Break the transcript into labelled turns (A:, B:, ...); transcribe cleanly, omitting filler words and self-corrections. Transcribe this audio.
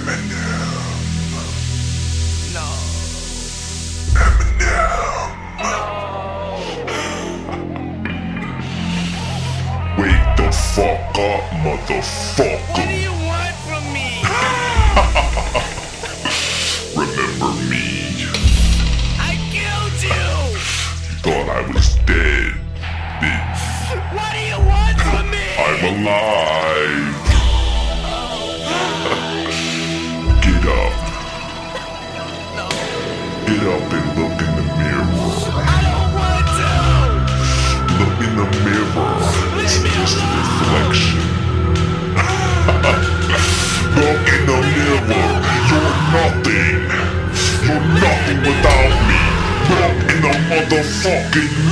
A: No.
B: Wake the fuck up,
A: What do
B: motherfucker.
A: you want from me?
B: Remember me?
A: I killed you!
B: Thought I was dead, bitch.
A: What do you want from me?
B: I'm alive. Get up.
A: No.
B: Get up and look in the mirror.
A: I don't want to!
B: Look in the mirror. It's
A: Leave me
B: just a
A: alone!
B: reflection. Look in the mirror. You're nothing. You're nothing without me. Look in the motherfucking